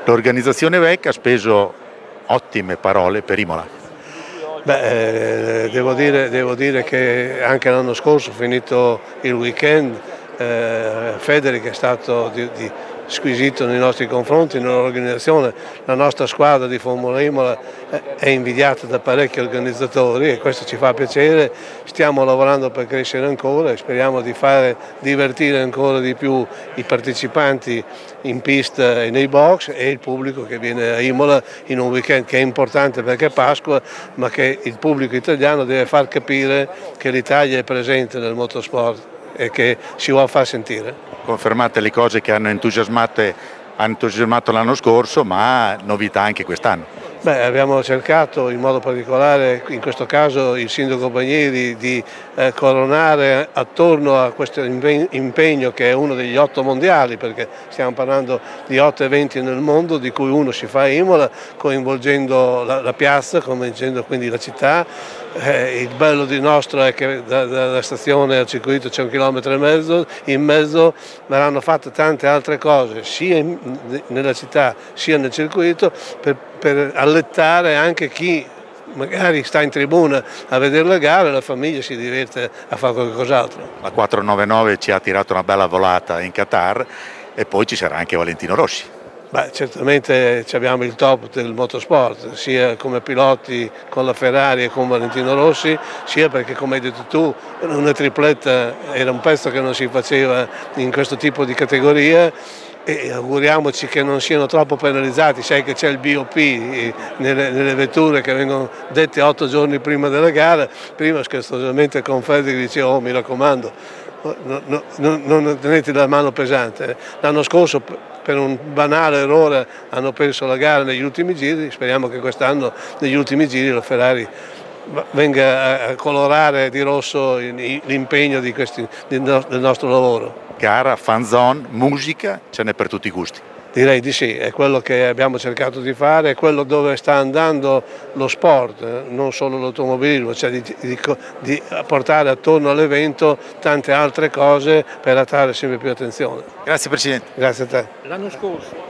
L'organizzazione VEC ha speso ottime parole per Imola. Devo dire che anche l'anno scorso, finito il weekend, Federic è stato squisito nei nostri confronti, nell'organizzazione. La nostra squadra di Formula Imola è invidiata da parecchi organizzatori e questo ci fa piacere. Stiamo lavorando per crescere ancora e speriamo di fare divertire ancora di più i partecipanti in pista e nei box e il pubblico che viene a Imola in un weekend che è importante perché è Pasqua, ma che il pubblico italiano deve far capire che l'Italia è presente nel motorsport e che si vuole far sentire. Confermate le cose che hanno entusiasmato l'anno scorso, ma novità anche quest'anno. Abbiamo cercato in modo particolare, in questo caso il sindaco Bagneri, di coronare attorno a questo impegno che è uno degli 8 mondiali, perché stiamo parlando di 8 eventi nel mondo, di cui uno si fa a Imola, coinvolgendo la piazza, coinvolgendo quindi la città. Il bello di nostro è che dalla stazione al circuito c'è 1,5 chilometri, in mezzo verranno fatte tante altre cose, sia nella città sia nel circuito, per allettare anche chi magari sta in tribuna a vedere la gara e la famiglia si diverte a fare qualcos'altro. La 499 ci ha tirato una bella volata in Qatar e poi ci sarà anche Valentino Rossi. Certamente abbiamo il top del motorsport, sia come piloti con la Ferrari e con Valentino Rossi, sia perché, come hai detto tu, una tripletta era un pezzo che non si faceva in questo tipo di categoria e auguriamoci che non siano troppo penalizzati. Sai che c'è il BOP nelle vetture che vengono dette 8 giorni prima della gara. Prima scherzosamente con Federico diceva: oh, mi raccomando, non tenete la mano pesante. L'anno scorso per un banale errore hanno perso la gara negli ultimi giri, speriamo che quest'anno negli ultimi giri la Ferrari venga a colorare di rosso l'impegno del nostro lavoro. Gara, fan zone, musica, ce n'è per tutti i gusti. Direi di sì, è quello che abbiamo cercato di fare, è quello dove sta andando lo sport, non solo l'automobilismo, cioè di portare attorno all'evento tante altre cose per attrarre sempre più attenzione. Grazie Presidente. Grazie a te. L'anno scorso